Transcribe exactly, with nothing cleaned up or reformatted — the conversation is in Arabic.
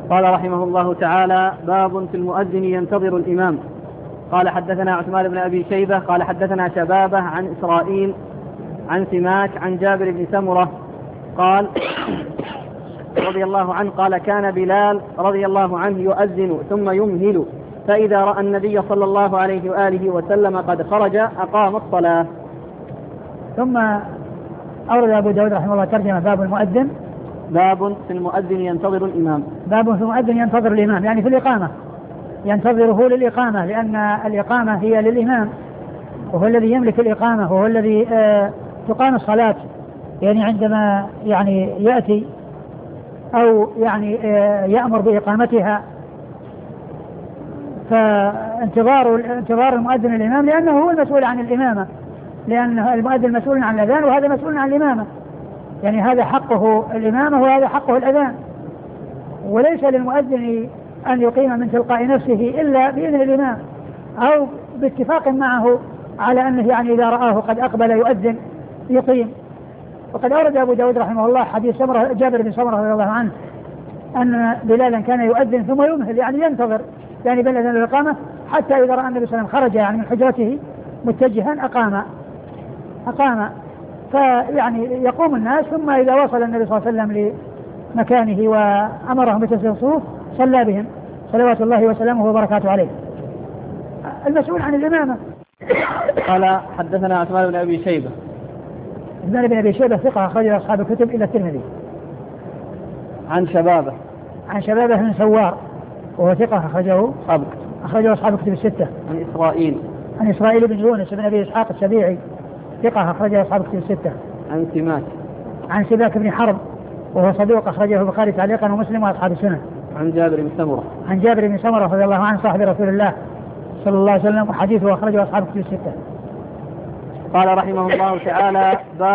قال رحمه الله تعالى: باب في المؤذن ينتظر الإمام. قال حدثنا عثمان بن أبي شيبة قال حدثنا شبابة عن إسرائيل عن سماك عن جابر بن سمرة قال رضي الله عنه قال: كان بلال رضي الله عنه يؤذن ثم يمهل، فإذا رأى النبي صلى الله عليه وآله وسلم قد خرج أقام الصلاة. ثم أورد أبو داود رحمه الله ترجمة باب المؤذن. باب في المؤذن ينتظر الإمام. باب في المؤذن ينتظر الإمام، يعني في الإقامة، ينتظره للإقامة، لأن الإقامة هي للإمام، وهو الذي يملك الإقامة، وهو الذي آه تقام الصلاة، يعني عندما يعني يأتي أو يعني آه يأمر بإقامتها، فانتظار انتظار المؤذن الإمام، لأنه هو المسؤول عن الإمامة، لأن المؤذن مسؤول عن الأذان وهذا مسؤول عن الإمامة، يعني هذا حقه الإمامة وهذا حقه الأذان، وليس للمؤذن أن يقيم من تلقاء نفسه إلا بإذن الإمام أو باتفاق معه على أنه يعني إذا رآه قد أقبل يؤذن يقيم. وقد أورد أبو داود رحمه الله حديث سمرة جابر بن سمرة رضي الله عنه أن بلالا كان يؤذن ثم يمهل، يعني ينتظر، يعني بين الأذان والإقامة حتى إذا رأى النبي صلى الله عليه وسلم خرج يعني من حجرته متجها أقام أقام فيعني يقوم الناس، ثم إذا وصل النبي صلى الله عليه وسلم لمكانه وأمرهم بتسوية الصفوف صلى بهم صلوات الله وسلامه وبركاته عليه، المسؤول عن الإمامة. قال حدثنا عثمان بن أبي شيبة. عثمان بن أبي شيبة ثقة أخرج أصحاب الكتب إلى الترمذي. عن شبابة. عن شبابة بن سوار وهو ثقة أخرجه أخرجه أصحاب الكتب الستة. عن إسرائيل. عن إسرائيل بن يونس بن أبي إسحاق السبيعي ثقة أخرجه أصحاب الكتب الستة. عن سماك. عن سماك بن حرب وهو صدوق أخرجه البخاري تعليقا ومسلم وأصحاب السنة. عن جابر بن سمرة. عن جابر بن سمرة رضي الله عنه صاحب رسول الله صلى الله عليه وسلم، وحديثه أخرجه أصحاب الكتب الستة. قال رحمه الله تعالى: